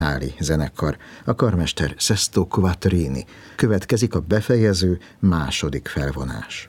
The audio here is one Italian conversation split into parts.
Náli zenekar, a karmester Sesto Quattrini. Következik a befejező második felvonás.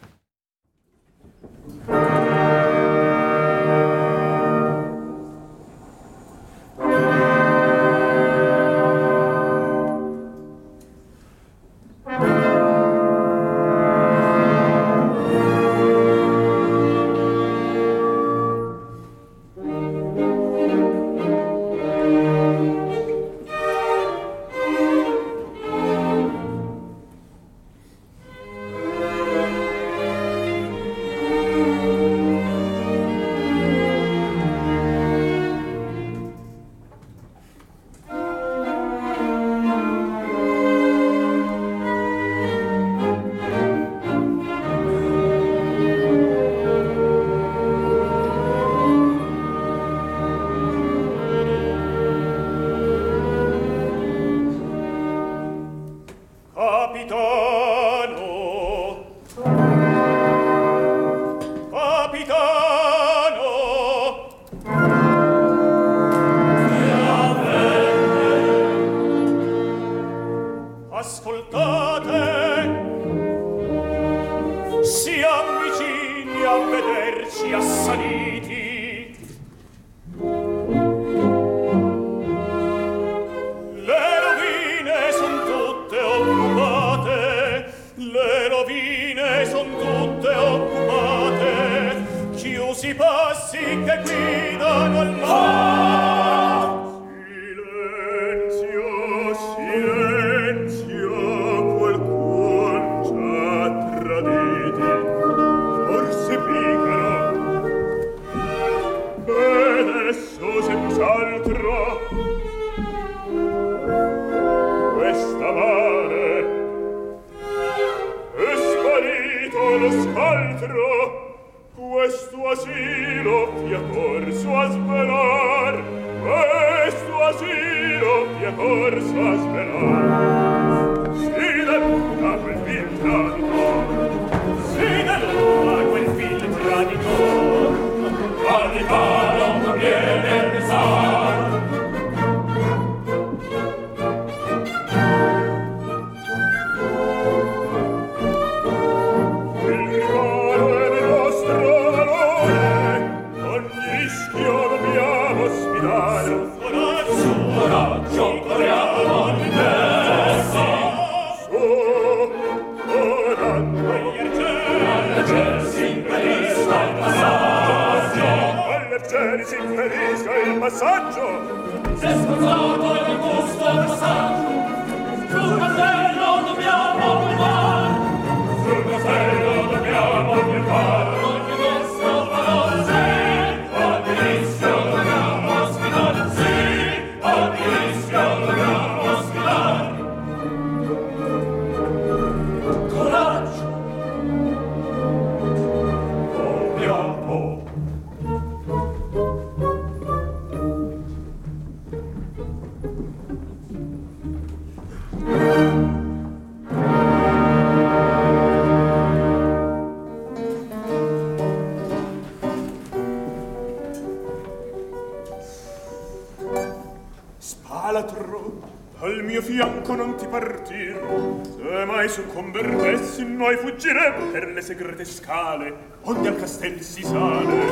Segrete scale, onde al castel si sale.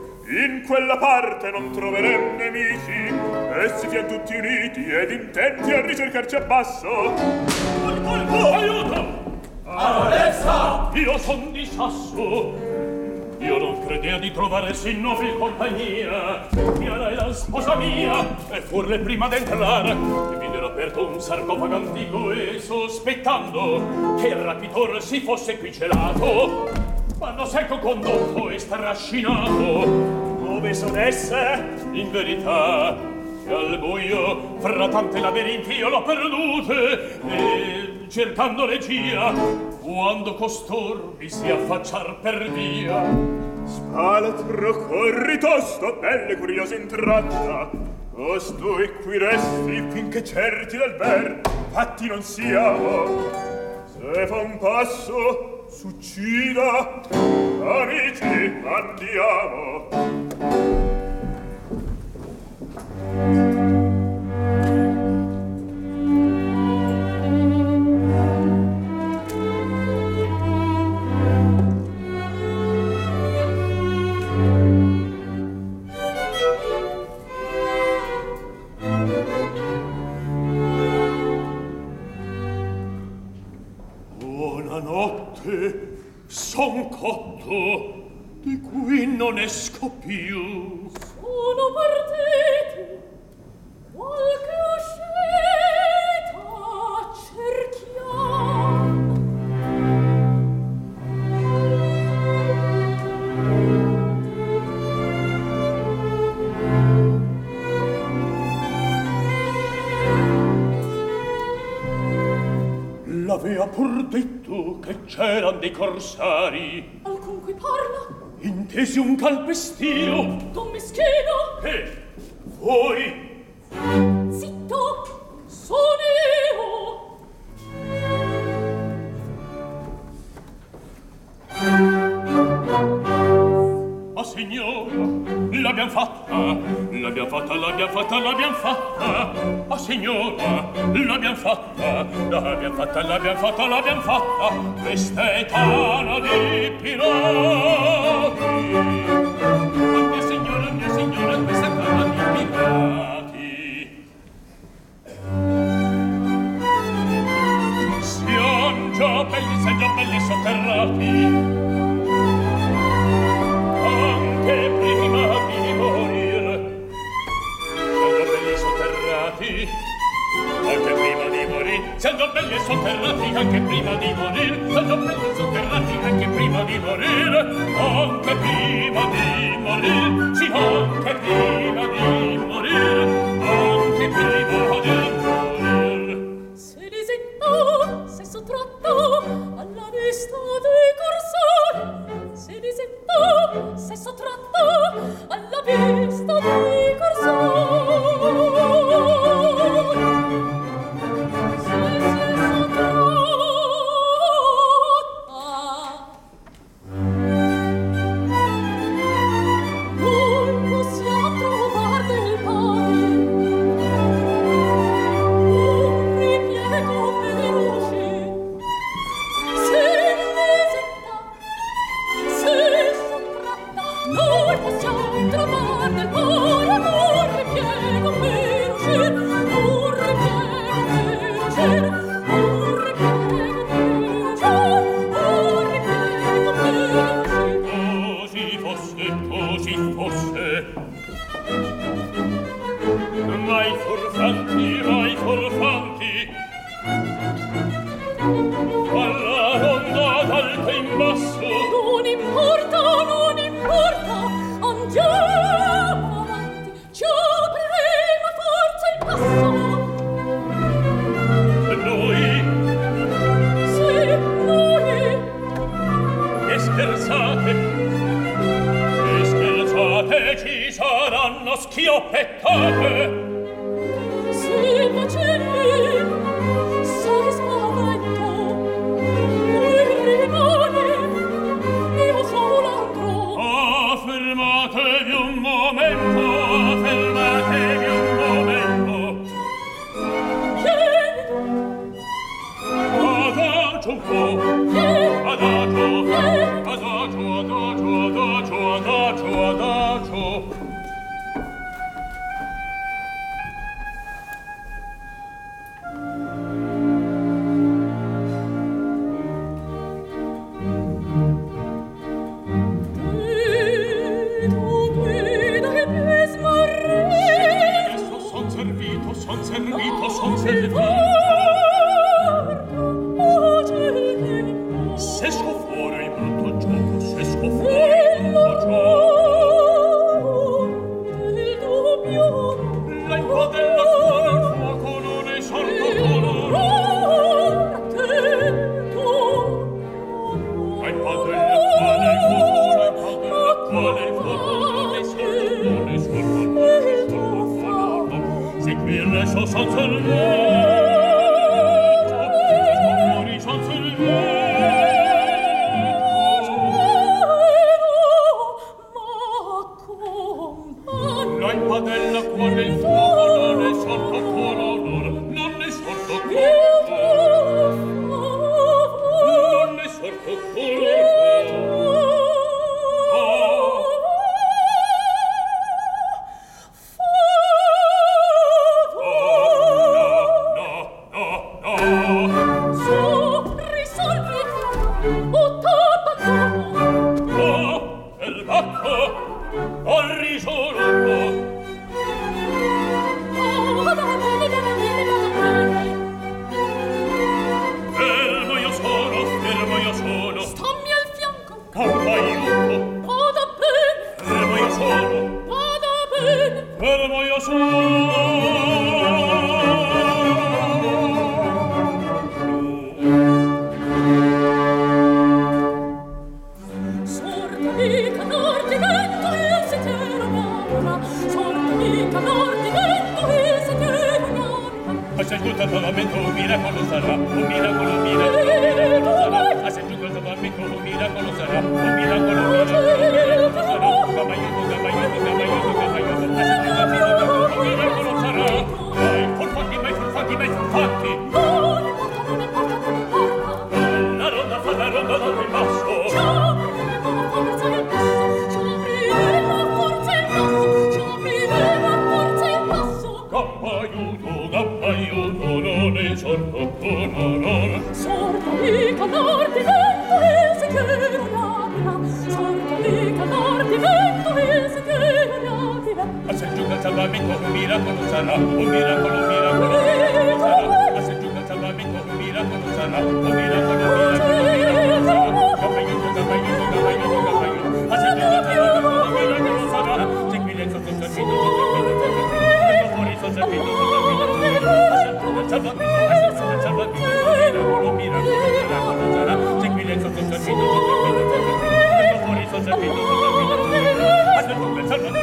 In quella parte non troverem nemici, essi fien tutti uniti ed intenti a ricercarci a basso. Aiuto! Adesso! Io son di Sasso. Io non credea di trovare sì nobile compagnia. Chiara è la sposa mia, e furle prima d'entrare che videro aperto un sarcofago antico e sospettando che il rapitor si fosse qui celato, m'hanno secco condotto e strascinato. Dove son esse? In verità che al buio fra tante laberinti io l'ho perdute, e cercando regia quando costor mi si affacciar per via. Spalatro, corri tosto, belle curiosa intratta, costui qui resti finché certi del ver fatti non siamo. Se fa un passo s'uccida, amici andiamo. son cotto, di cui non esco più. Sono partiti, qualche uscita cerchiamo. L'avea pur detto che c'eran dei corsari. Alcun qui parla? Intesi un calpestio. Don meschino? E voi? Zitto, sono io. Ah, signora, l'abbiam fatta, l'abbiam fatta, l'abbiam fatta, l'abbiam fatta. Ah, signora, l'abbiam fatta, l'abbiam fatta, l'abbiam fatta, l'abbiam fatta. Questa è tana di pirati. Ah, mia signora, questa è tana di pirati. Sian già belli sotterrati. Anche prima di morir, siamo belli sotterrati. Anche prima di morir, siamo belli sotterrati. Anche prima di morir, siamo belli sotterrati. Anche prima di morir, anche prima di morir, sì, anche prima di morir, anche prima di morir. Se disentò, se sottratto alla vista dei corsari. Se disentò, se sottratto alla vista dei corsari. Se sottratta noi possiamo trovar del pane un ripiego per uscire. Se disentò, se sottratta noi possiamo trovar del pane un ripiego per uscire. Un ripiego per uscire. Un ripiego per uscire. Un ripiego per uscire. Così fosse. Mai furfanti, alla ronda d'alto in basso. Non importa, andiamo avanti, ci apriremo forza il passo. Noi, Sì, noi, e scherzate, ci saranno schioppettate. sì, vacilli, sai spavento, qui rimane, io sola andrò. Fermatevi un momento, fermatevi un momento. Vieni, Adagio un po', vieni, adagio, vieni. adagio, adagio, adagio, adagio. Son servito. S'esco fuori in brutto gioco, s'esco fuori in brutto gioco. La impadella cuore il fuoco non è sorto colore. La impadella cuore il fuoco non è sorto colore. Seguire so son servito. Padella cuore il fuoco non è sorto color, non è sorto color, non è sorto color. No, se giunto al salvamento un miracolo sarà, un miracolo sarà. Se giunto al salvamento un miracolo sarà, un miracolo sarà. Gabaiuto, a se giunto al salvamento un miracolo sarà. Mai furfatti. La ronda fa la ronda dal in basso. Ciao, forza il passo. Ciao, forza il passo. Gabaiuto, non è sorto, Sorta di canor di vento e si chiama. Sorta di canor di vento e si chiama. A se giunga al salvamento un miracolo sarà, un miracolo sarà. A se giunga al salvamento un miracolo sarà, un miracolo sarà. Gabaiuto. A se giunga al salvamento un miracolo sarà. Segui le sotto vengo fuori sotto a se giunga al salvamento un miracolo sarà. Segui le sotto vengo fuori sotto a se giunga al salvamento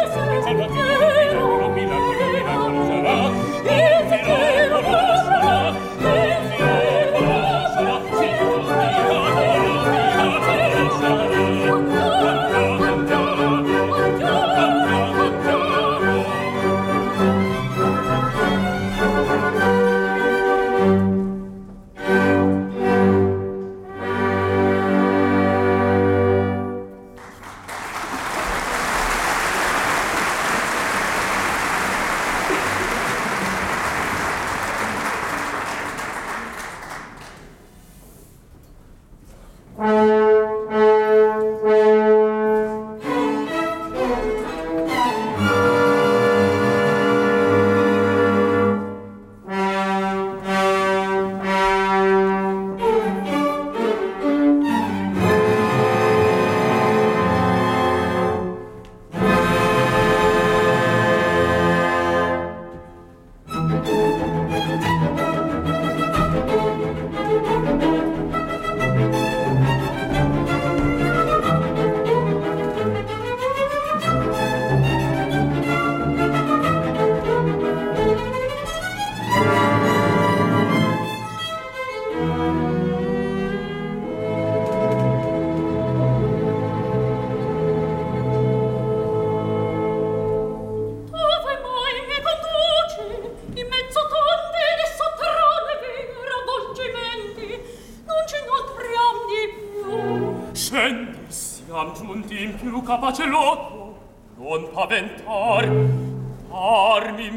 capace loco, non paventar, parmi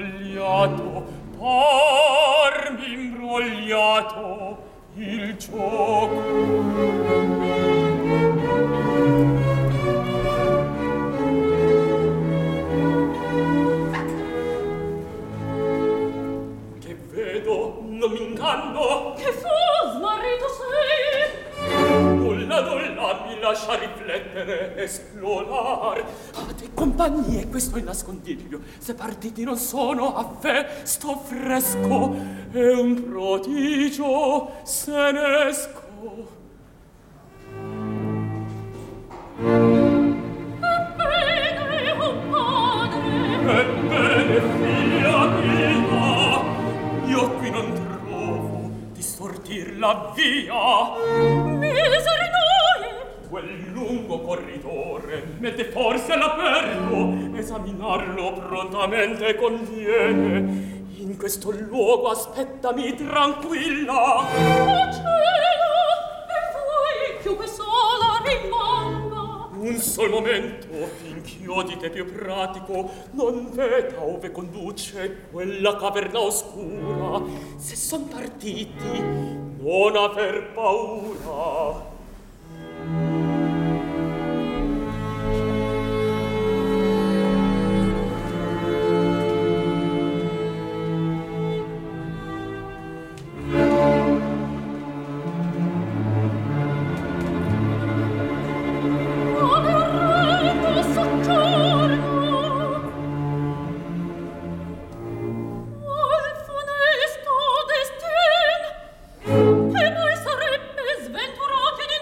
imbrogliato il gioco. Che vedo, non m'inganno. Che fu, smarrito sei? Nulla mi lascia riflettere, esplorar. A te compagnie questo è nascondiglio. Se partiti non sono, a fe sto fresco. È un prodigio, se ne esco. Ebbene, oh padre. Ebbene, figlia mia, io qui non trovo di sortir la via. Miseri noi! Quel lungo corridore mette forse all'aperto, esaminarlo prontamente conviene. In questo luogo aspettami tranquilla. Oh cielo, e vuoi chiunque sola rimanga? Un sol momento, finch'io di te più pratico non veda ove conduce quella caverna oscura. Se son partiti, non aver paura. Che mai sarebbe sventurati di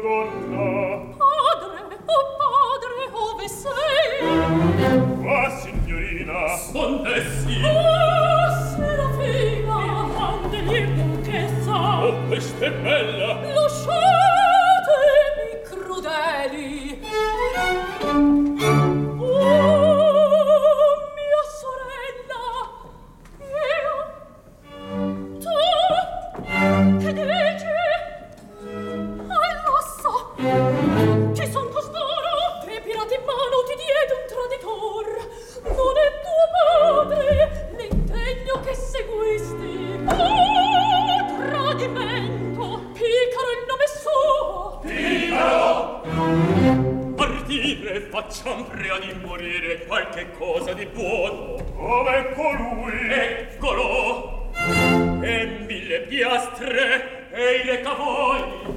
donna. Padre, oh padre, ove sei? Qua, signorina. Spondessi. Oh, Serafina, quante limpezza! Oh, questa è bella. Lasciatemi crudeli! Oh, mia sorella! Io? Tu? Che dici? Lo so! Ci son costoro! Tre pirati in mano ti diede un traditor! Non è tuo padre l'impegno che seguisti! Oh, tradimento! Picaro il nome suo! Picaro! Partire, facciam prea di morire qualche cosa di buono. Dov'è colui? Eccolo! E 1000 piastre e i recavoi.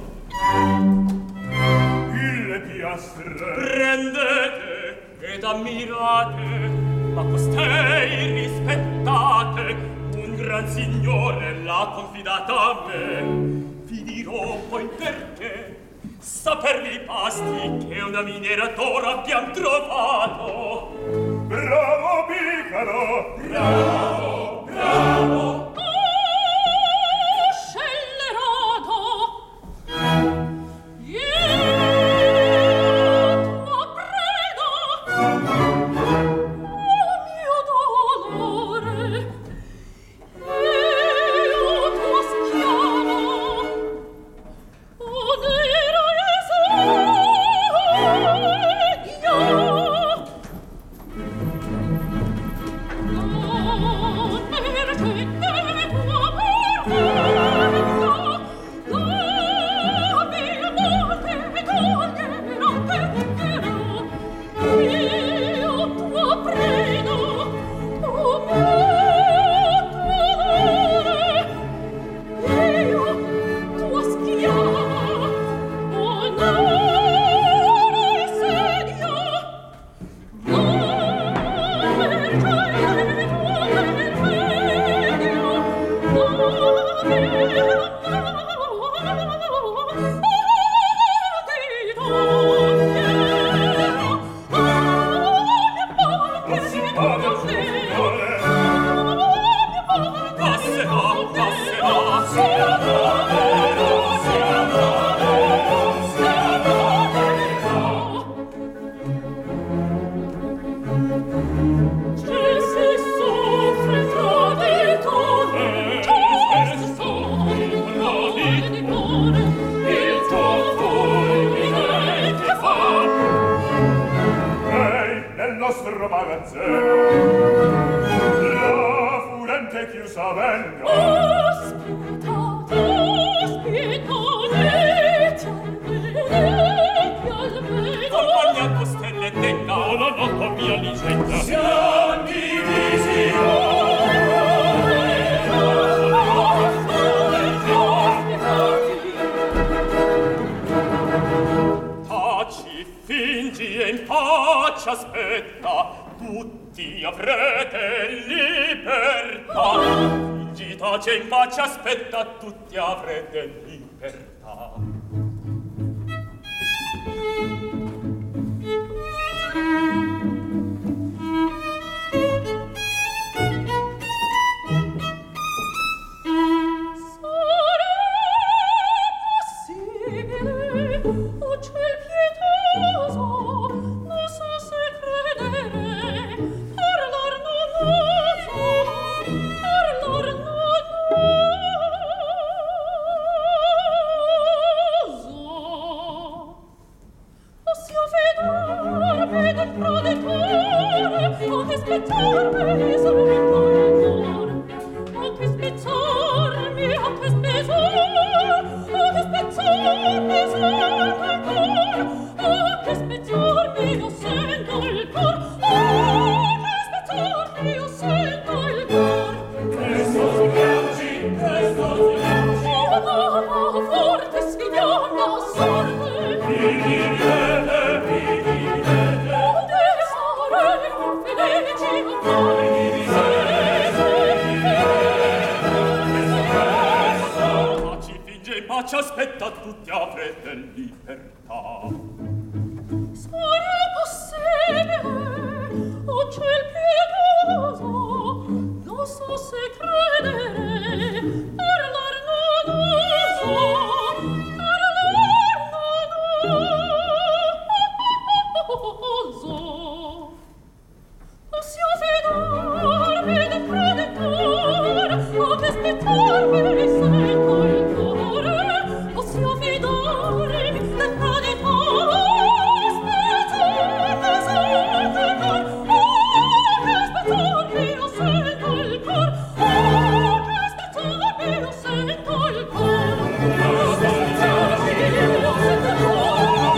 1000 piastre. Prendete ed ammirate, ma costei rispettate. Un gran signore l'ha confidata a me. Vi dirò poi perché. Sapervi i pasti che una miniera d'oro abbiam trovato. Bravo Picaro! Bravo! Bravo! Scellerato! Io t'ho preso! Oh, mio dolore! Io t'ho schiavo! Oh, tutti avrete libertà. Ci aspetta tutti a fratelli. libertà. Sarà possibile, o ciel pietoso, non so se credere, per l'arnodoso, possiamo fidarmi del creditor, o che aspettarmi sento il cuore, possiamo fidarmi del creditor, aspettarmi sento il cor, o che aspettarmi lo sento il cor, o che aspettarmi lo sento il cor, o che aspettarmi lo sento il cor.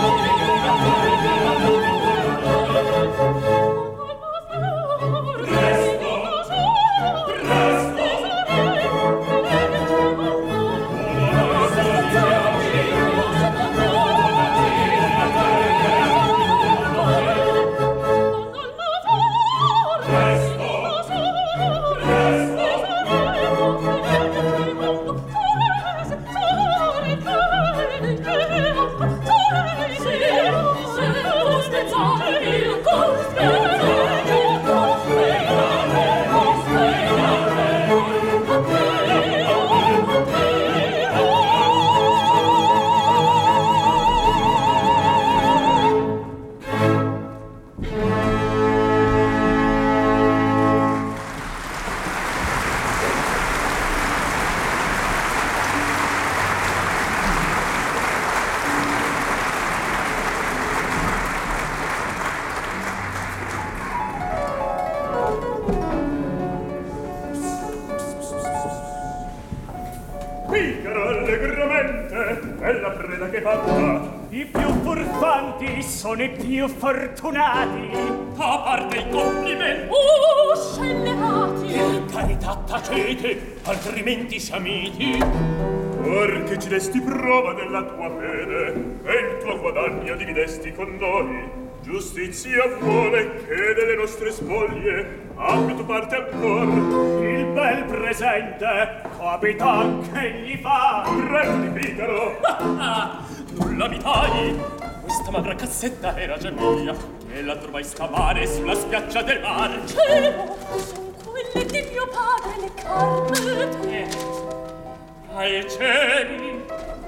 Sono i più fortunati. A parte i complimenti, Scellerati, per carità tacete, altrimenti siamiti. Or che ci desti prova della tua fede e il tuo guadagno dividesti con noi, giustizia vuole che delle nostre spoglie abbia tu parte ancora. Il bel presente capitan che gli fa. Prendi, Picaro. Nulla mi tagli. Questa magra cassetta era già mia, che la trovai scavare sulla spiaggia del mare. cielo, son quelle di mio padre le carpete. Ai cieli,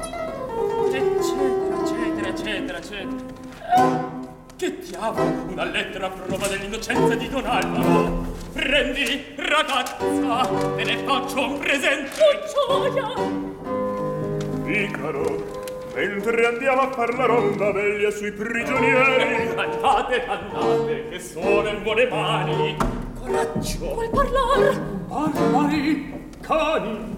eccetera, eccetera, eccetera. Che diavolo, una lettera a prova dell'innocenza di Don Alvaro. Prendi, ragazza, te ne faccio un presente. Gioia, Icaro, mentre andiamo a far la ronda veglia sui prigionieri. Andate, andate, che sono in buone mani. Coraggio. vuol parlar? Barbari, cani.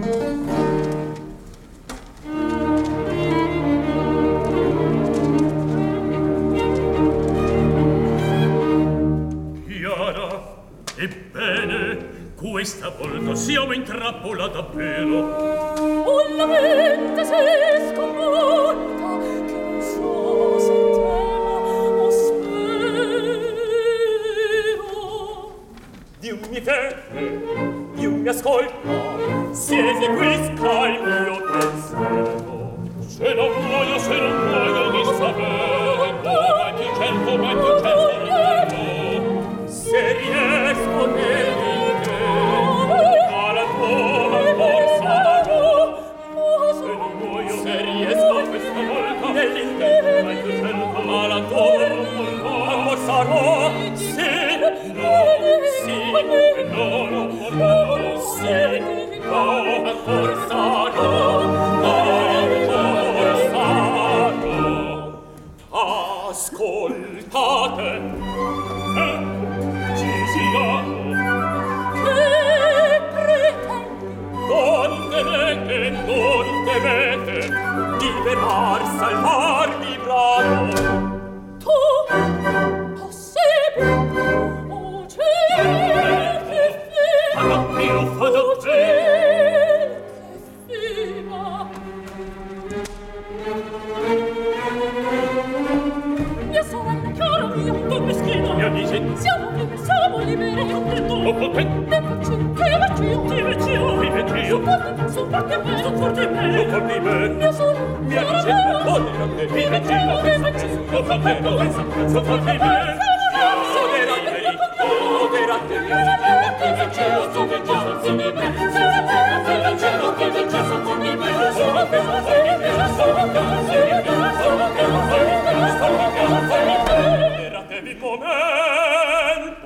Chiara, ebbene, questa volta siamo in trappola davvero. La mente si sconvolta, che non so se temo o spero. Dimmi fede, dimmi ascolta, si eseguisca il mio pensiero. Se non muoio di sapere, come ti cerco, se riesco nell'intero, alla tua forza darò. Se non muoio, se riesco questa volta nell'intero, alla tua forza darò. Sì, no, sì, no, sì, no, forza no, forza no. Ascoltate, ci siamo. Che pretendi? Non temete, liberar, salvar, libraro. Tu, possibile, o ciel che fiba, Alla più fa da o ciel che fiba. Mia sorella, cara mia, tu meschina, Io dici, siamo liberi, ho contento. ti vecchio, Ti vecchio. sopporti, Eratevi momento.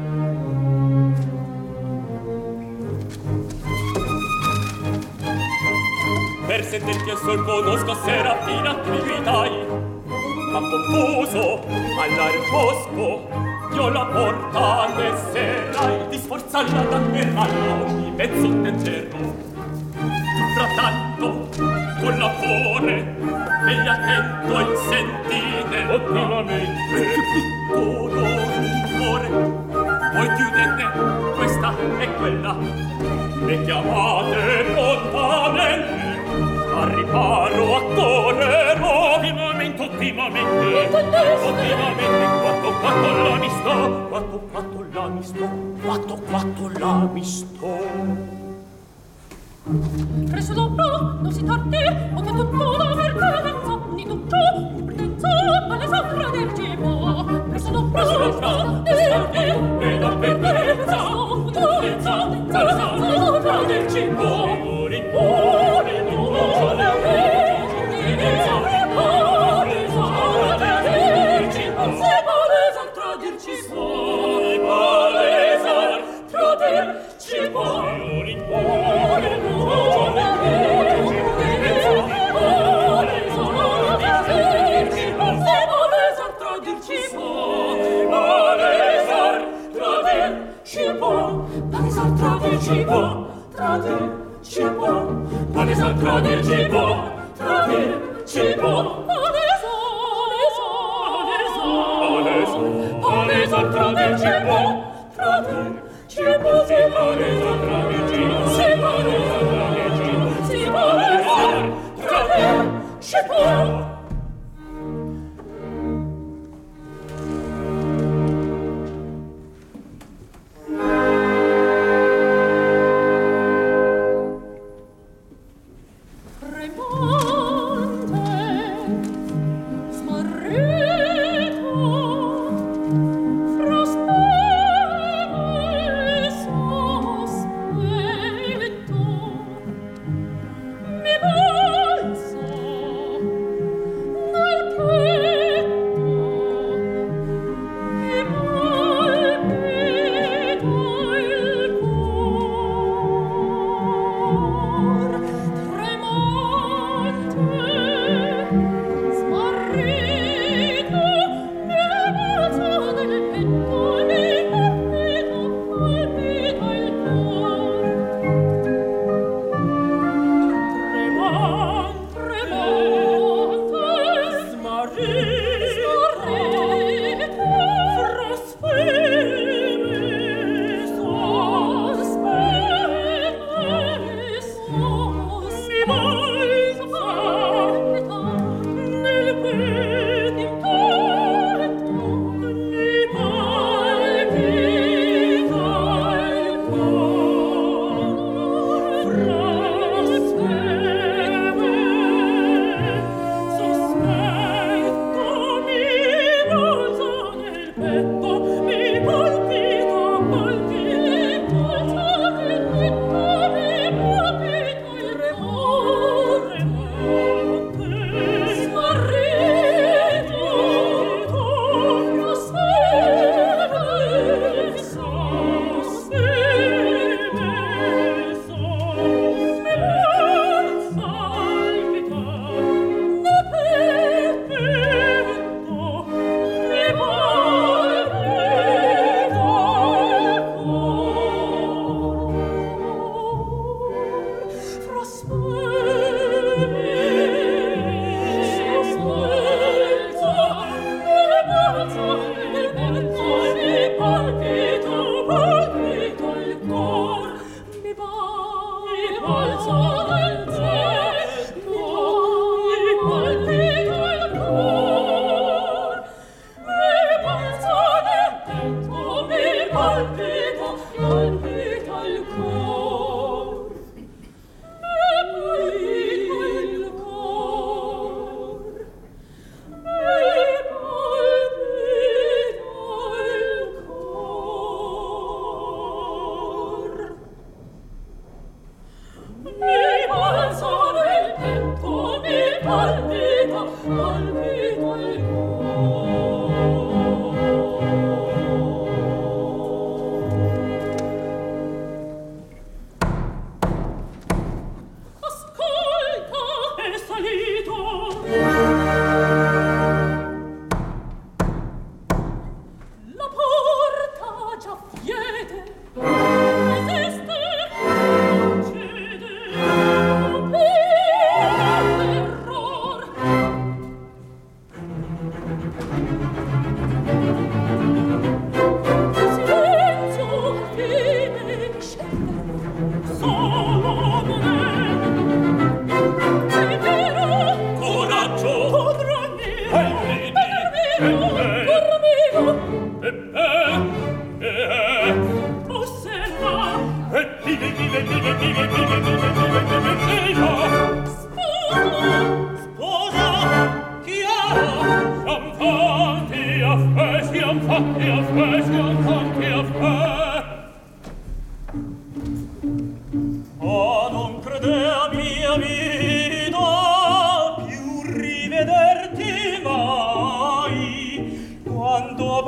Per sentirti al sol conosco Serafina, mi gridai, ma confuso all'arbosco io la porta desserai di sforzarla d'ammirarla ogni mezzo tenterlo. Frattanto con l'amore egli attento il sentite ottimamente il più piccolo rumore voi chiudete questa e quella e chiamate prontamente al riparo accorrerò ottimamente quatto l'amisto Presso dopo, non si tardi, o che tutto la vertenza, ni tutto, ni pretenza, alle sopra del cibo. Presso dopo, non si tardi, e la vertenza, alle sopra del cibo.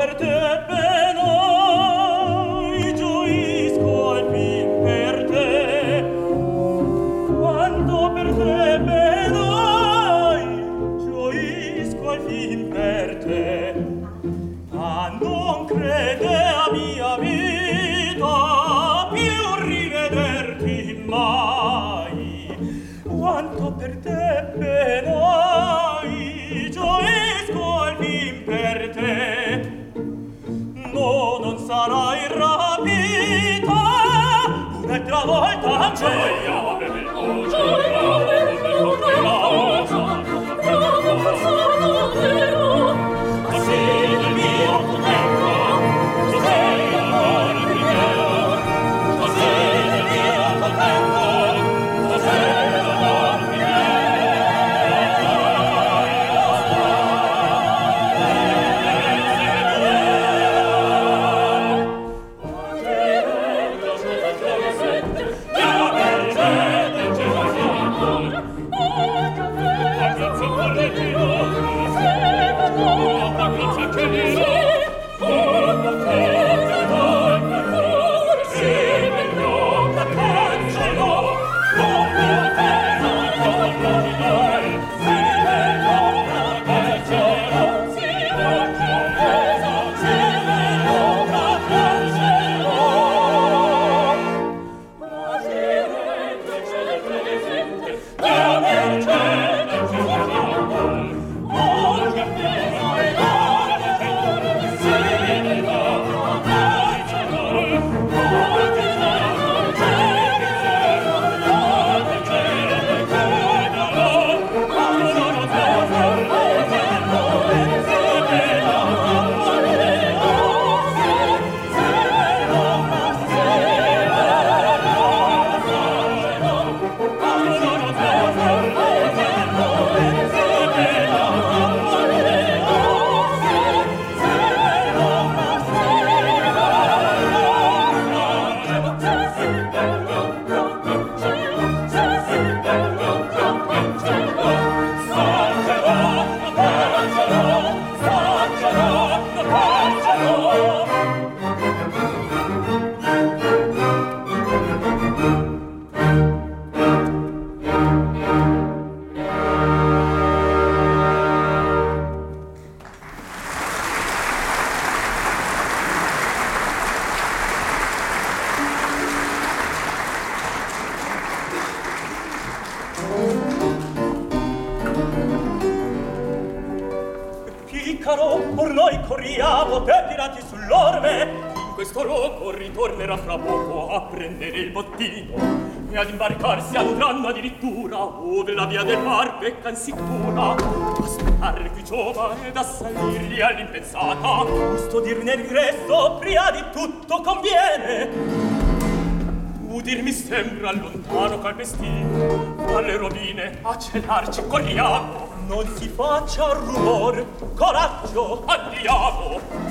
per te penai, gioisco al fin per te. Quando per te penai, gioisco al fin per te. A non crede a mia vita più rivederti mai. Quanto per te penai, gioisco al fin per te. No, non sarai rapita un'altra volta, gioia. Ritornerà fra poco a prendere il bottino e ad imbarcarsi andranno addirittura ove la via del mar beccan sicura. Aspettare qui giovane ed assalirgli all'impensata, custodirne l'ingresso prima di tutto conviene. Udir mi sembra lontano calpestino, alle rovine a celarci corriamo. Non si faccia rumore, coraggio, andiamo.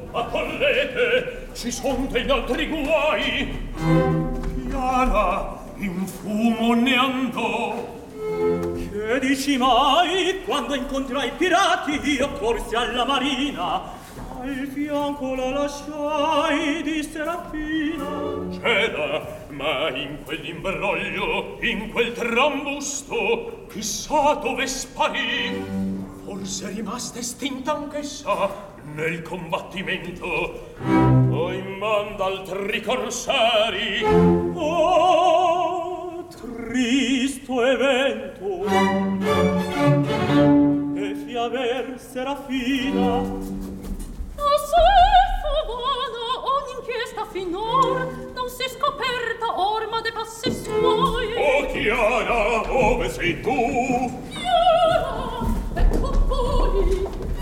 Ci son degli altri guai. Chiara, in fumo ne andò. Che dici mai, quando incontrai i pirati, io corsi alla marina, al fianco la lasciai di Serafina. C'era, ma in quell'imbroglio, in quel trambusto, chissà dove sparì. Forse rimasta estinta anch'essa nel combattimento. Poi manda altri corsari. Oh, tristo evento! E fiaver Serafina. Inchiesta finora non si è scoperta orma de passi suoi. Oh Chiara, dove sei tu? Chiara, ecco voi.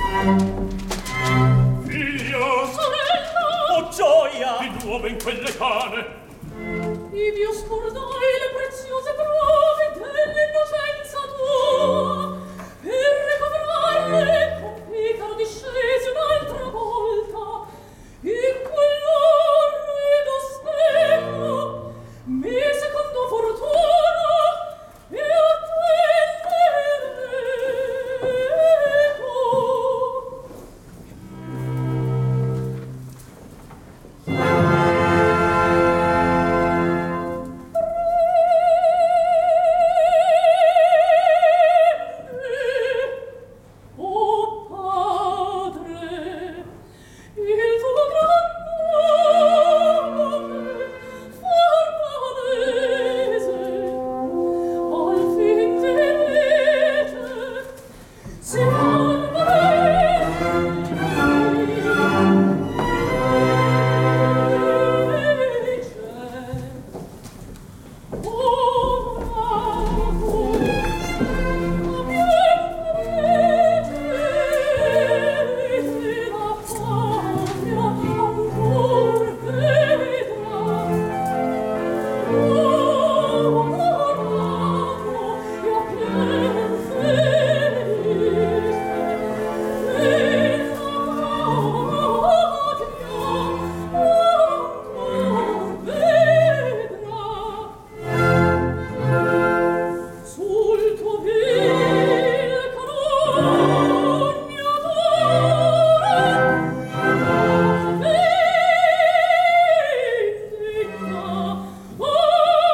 Figlia, Sorella, Oh gioia! di nuovo in quelle cane. ivi io scordai le preziose prove dell'innocenza tua. Per ricovrarle con Picaro discesi un'altra volta. In quell'orrido specchio mi secondo fortuna e oh padre, il tuo gran nome for palese, al fin di legge si sul tuo vil calunniatore indigna, oh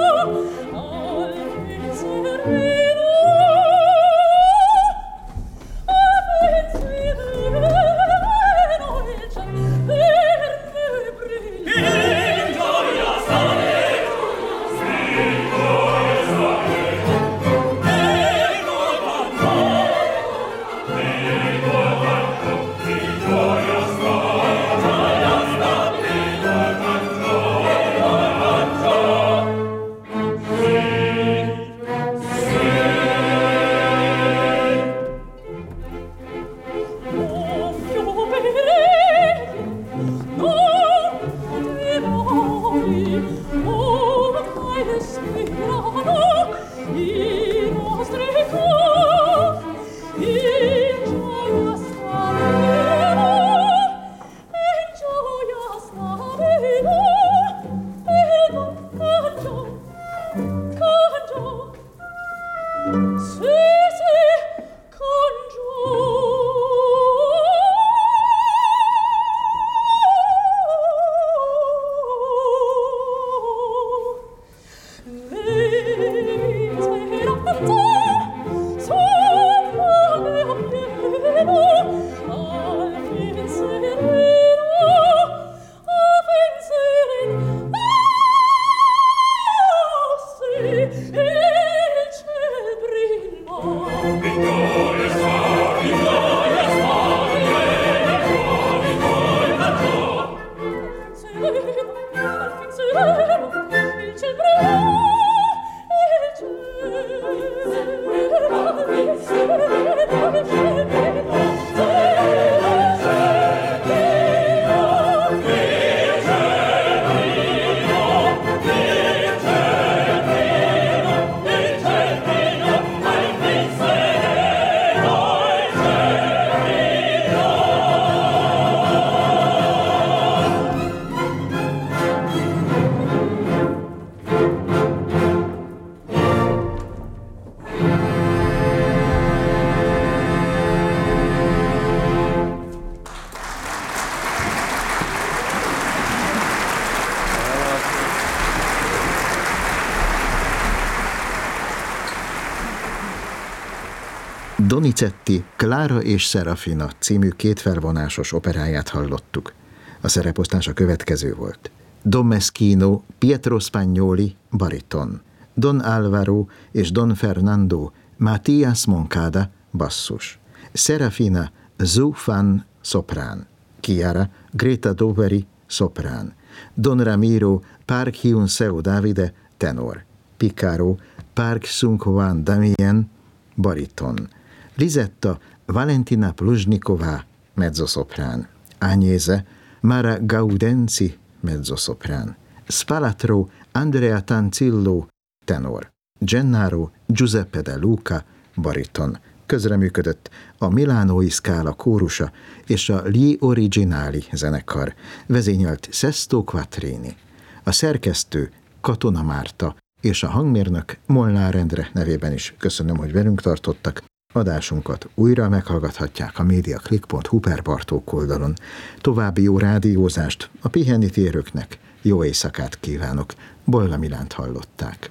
Donizetti Clara és Serafina című kétfelvonásos operáját hallottuk. A szereposztás a következő volt. Don Meschino, Pietro Spagnoli, bariton. Don Álvaro és Don Fernando, Matías Moncada, basszus. Serafina, Zhu Fan, szoprán. Chiara, Greta Doveri, szoprán. Don Ramiro, Park Hyun-seo Davide, tenor. Picaro, Park Sung-hwan Damien, bariton. Lisetta, Valentina Pluzhniková, mezzoszoprán. Agnese, Mara Gaudenzi, mezzoszoprán. Spalatro, Andrea Tanzillo, tenor. Gennaro, Giuseppe De Luca, bariton. Közreműködött a Milánói Scala kórusa és a Gli Originali zenekar, vezényelt Sesto Quattrini. A szerkesztő Katona Márta és a hangmérnök Molnár Endre nevében is köszönöm, hogy velünk tartottak. Adásunkat újra meghallgathatják a mediaclick.hu per Bartók oldalon. További jó rádiózást a pihenni térőknek, jó éjszakát kívánok. Bolla Milánt hallották.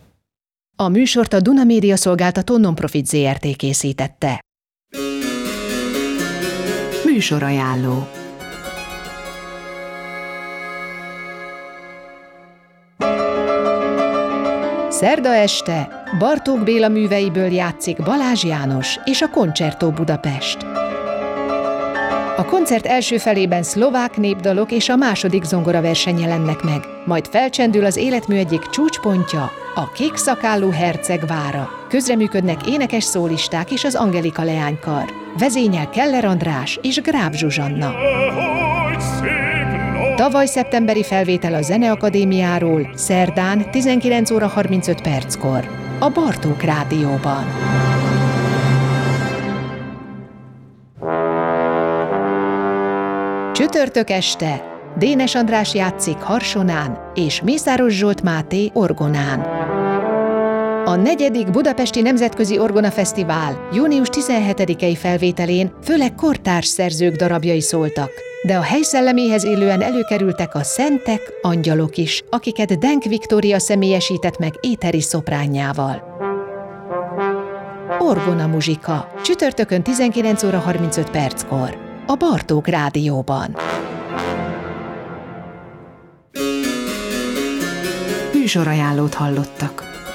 A műsort a Duna Média Szolgáltató Nonprofit Zrt. Készítette. Műsorajánló. Szerda este Bartók Béla műveiből játszik Balázs János és a Concerto Budapest. A koncert első felében szlovák népdalok és a második zongoraverseny jelennek meg, majd felcsendül az életmű egyik csúcspontja, a kékszakállú herceg vára. Közreműködnek énekes szólisták és az Angelika leánykar. Vezényel Keller András és Gráb Zsuzsanna. Tavaly szeptemberi felvétel a Zeneakadémiáról, szerdán 19 óra 35 perckor, a Bartók Rádióban. Csütörtök este Dénes András játszik harsonán és Mészáros Zsolt Máté orgonán. A 4. Budapesti Nemzetközi Orgona Fesztivál június 17-i felvételén főleg kortárs szerzők darabjai szóltak, de a hely szelleméhez illően előkerültek a szentek, angyalok is, akiket Denk Viktória személyesített meg éteri szopránjával. Orgona muzsika, csütörtökön 19 óra 35 perckor, a Bartók Rádióban. Műsorajánlót hallottak.